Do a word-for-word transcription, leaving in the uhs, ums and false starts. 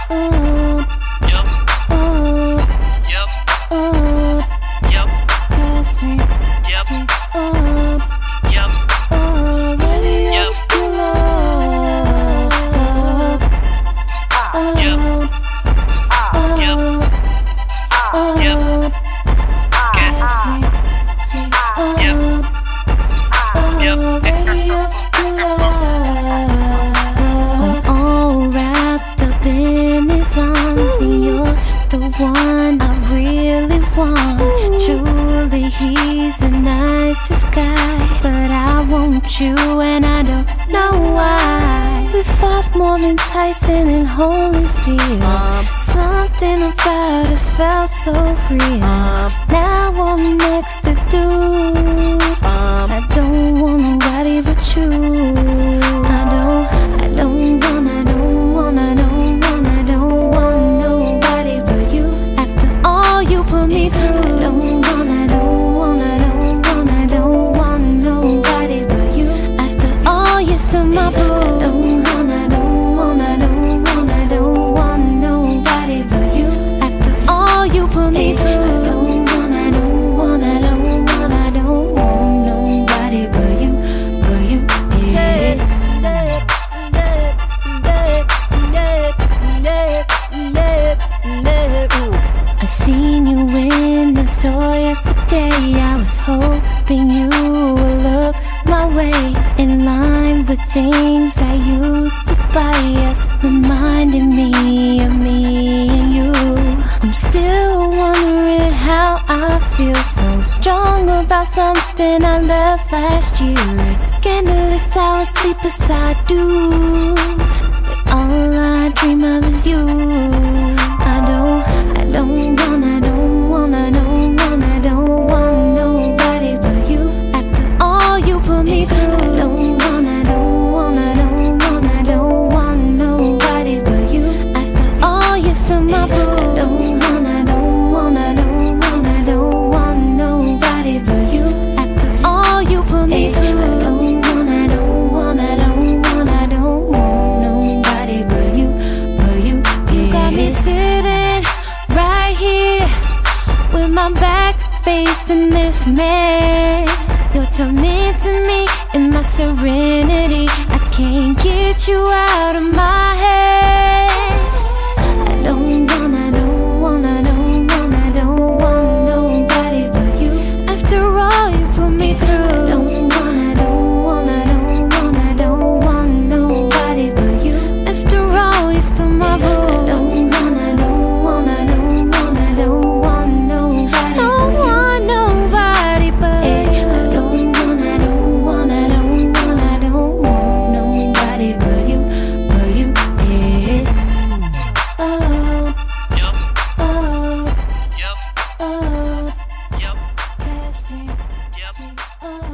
Yup. Yup. Yup. Yup. Yup. Yup. One I really want. Truly, he's the nicest guy, but I want you and I don't know why. We fought more than Tyson and Holyfield. um, Something about us felt so real. um, Now I'm next to do. um, I don't want nobody but you. I don't, I don't want, I don't want, I don't want, I don't want nobody but you. After all you put me through, I don't want, I don't want, I don't want, I don't want nobody but you. After all you said my boo, I don't want, I don't want, I don't want, I don't want nobody but you. After all you put me through, I don't want, I don't want, I don't want, I don't want nobody but you, but you, yeah. I seen you in the store yesterday. I was hoping you would look my way, in line with things I used to buy us, reminding me of me and you. I'm still wondering how I feel so strong about something I left last year. It's scandalous how I sleep as I do, but all I dream of is you. I don't, I don't want, I don't want, I don't want, I don't want nobody but you. After all you put me through, I don't want, I don't want, I don't want, I don't want nobody but you. After all you said my boo, I don't want, I don't want, I don't want, I don't want nobody but you. After all you put me through, I don't want, I don't want, I don't want, I don't want nobody but you, but you. You got me sitting right here with my back facing this man. You're tormenting me in my serenity. I can't get you out of my head. I don't want, I don't want, I don't want, I don't want nobody but you. After all you put me through, I don't want, I don't want, I don't want, I don't want nobody but you. After all you still my boo, I don't want, I don't want, I don't want, I don't want nobody, don't want nobody but you. I don't want, I don't want, I don't want, I don't want nobody but you, but you, yeah. Oh, Yup. oh, Yup. oh, Yup. Cassie, Yup. oh.